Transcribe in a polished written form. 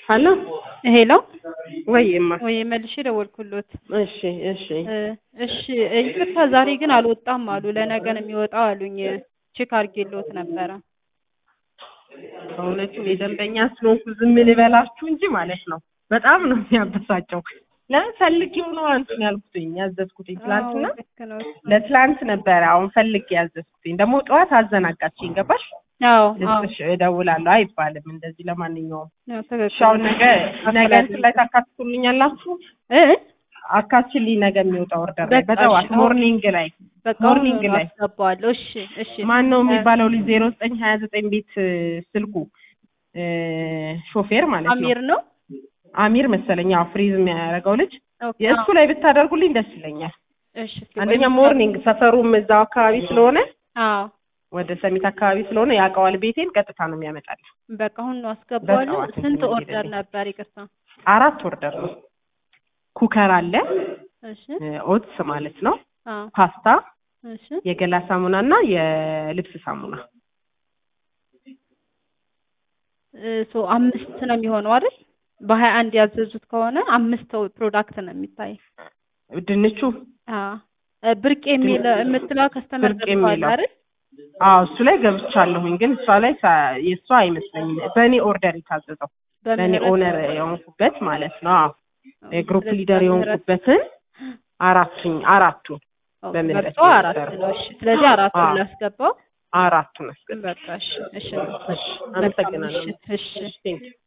ሀሎ ሄሎ ወይማ ወይ መልሼ ደወልኩሎት። እሺ እሺ ይቅርታ ዛሬ ግን አልወጣም አሉ። ለነገ ነው የሚወጣው አሉኝ። ቼክ አድርጌሎት ነበረ። በእውነቱ የደንበኛ ስለሆንኩ ዝም ልበላችሁ እንጂ ማለት ነው በጣም ነው የሚያበሳጨው። ለምን ፈልጌው ነው እንትን ያልኩትኝ ያዘዝኩትኝ ትላንትና ለትላንት ነበረ። አሁን ፈልጌ ያዘዝኩትኝ ደግሞ ጠዋት አዘናጋችኝ። ገባሽ? አዎ እሺ እደውላለሁ አይባልም እንደዚህ። ለማንኛውም ተገከለ ነገ እንትን ላይ ታካትቱልኛላችሁ? አካትልኝ ነገ የሚወጣ ኦርደር ላይ በጠዋት ሞርኒንግ ላይ አስገባለሁ። እሺ ማን ነው የሚባለው ልጅ 0929 ቤት ስልኩ ሾፌር ማለት ነው አሚር ነው አሚር መሰለኝ። አዎ ፍሪዝ የሚያደርገው ልጅ የእሱ ላይ ብታደርጉልኝ ደስ ይለኛል። እሺ አንደኛ ሞርኒንግ ሰፈሩም እዛው አካባቢ ስለሆነ አዎ ወደ ሰሚት አካባቢ ስለሆነ ያውቀዋል ቤቴን ቀጥታ ነው የሚያመጣልኝ። በቃ አሁን ነው አስገባለሁ። ስንት ኦርደር ነበር? ይቅርታ 4 ኦርደር ነው። ኩከር አለ፣ እሺ ኦትስ ማለት ነው፣ ፓስታ፣ እሺ የገላ ሳሙናና የልብስ ሳሙና። ሶ 5 ነው የሚሆነው አይደል? በ21 ያዘዙት ከሆነ 5 ፕሮዳክት ነው የሚታይ። ድንቹ ብርቅ የሚል የምትለው ከስተመር ገብቷል አይደል? አዎ እሱ ላይ ገብቻለሁኝ፣ ግን እሷ ላይ የእሷ አይመስለኝም። በእኔ ኦርደር የታዘዘው በእኔ ኦነር የሆንኩበት ማለት ነው። አዎ የግሩፕ ሊደር የሆንኩበትን አራቱን በምህረት ነው። እሺ ስለዚህ አራቱን ላስገባው። አራቱን አስገባ። በቃ እሺ አመሰግናለሁ። እሺ